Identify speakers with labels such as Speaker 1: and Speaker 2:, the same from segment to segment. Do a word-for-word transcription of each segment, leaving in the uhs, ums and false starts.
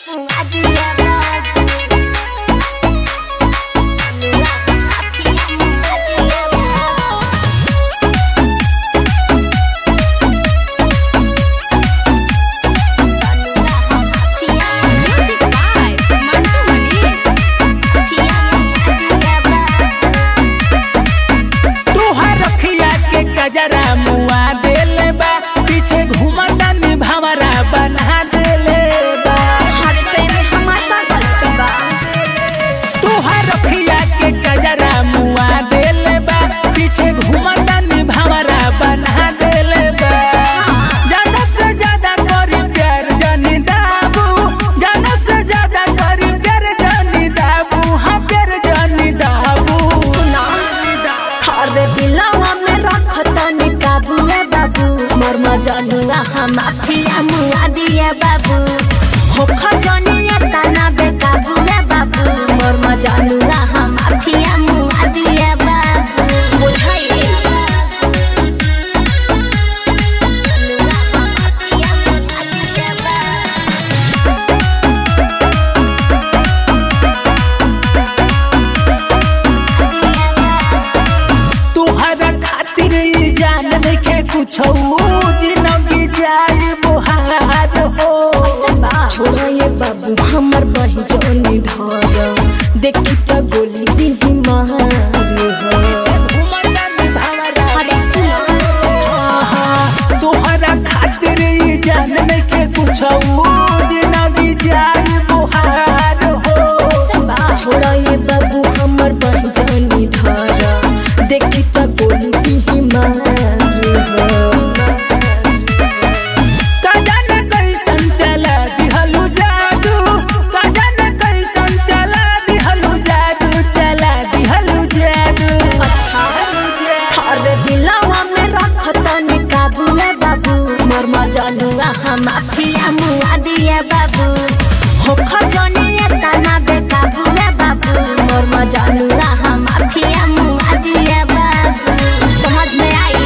Speaker 1: जरा मुआ देले बा पीछे घुमता निभावरा बना देले बा
Speaker 2: हर टाइम हमारा गलत बा
Speaker 1: तोहर रखिया के कजरा मुआ देले बा पीछे घुमता निभावरा बना देले बा ज्यादा से ज्यादा करी प्यार जानी दाबू ज्यादा से ज्यादा करी प्यार जानी दाबू हाँ प्यार जानी दाबू
Speaker 2: सुना हर दिलवा में रखता नि काबू है बाबू मोर मजनुआ हम माफिया मुआ दिए बाबू हो खजनिया तना बेकाबू है बाबू मोर मजनुआ हम माफिया मुआ दिए बाबू बुझाई
Speaker 1: कुछ जिंदगी जाए बुहार हो
Speaker 2: छोड़ा ये बाबू हमर बही जोनी धर देखी त गोली दी मारे
Speaker 1: हो तोहरा खातिर जान के कुछ जिंदगी जाए बुहार हो
Speaker 2: छोड़ा ये बाबू हमर बही जोनी धर देखी त गोली दी मारे मजनुआ हम माफिया मुआ दिए बाबू हो खजनिया तना बेकाबू है बाबू मोर मजनुआ हम माफिया मुआ दिए बाबू समझ में आई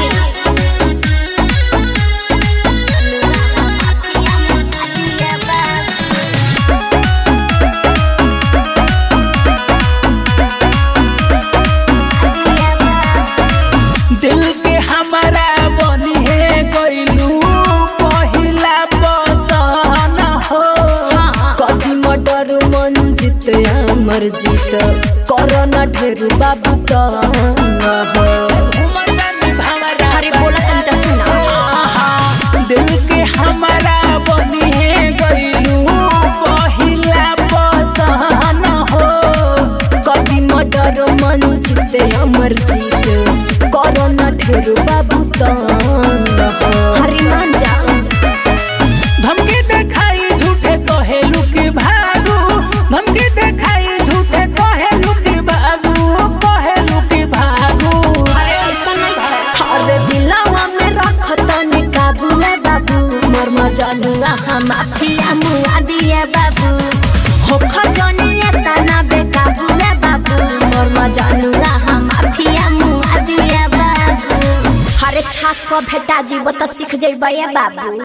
Speaker 1: दिल के हमारा बनी है कोइलू
Speaker 2: अमर जीत कोरोना ढेरू बाबू तो
Speaker 1: दिल के हमारा बनी है गइलू पहिला पसन हो
Speaker 2: कभी मर्डर मन जीते अमर जीत कोरोना ढेरू बाबू तो हरी मान जा
Speaker 1: धमकी देखाई झूठे कहेलू के भागू धमकी देखाई झूठे कहेलू के भागू कहेलू के भागू
Speaker 2: अरे ऐसा नहीं हर दिलवा में रखता नि काबू है बाबू मोर मजनुआ हम माफिया मुआ दिए बाबू हो खजनिया तना बेकाबू है बाबू मोर मजनुआ हम माफिया मुआ दिए बाबू हरे छास पर भेटा जीव त सीख जइबे बाबू।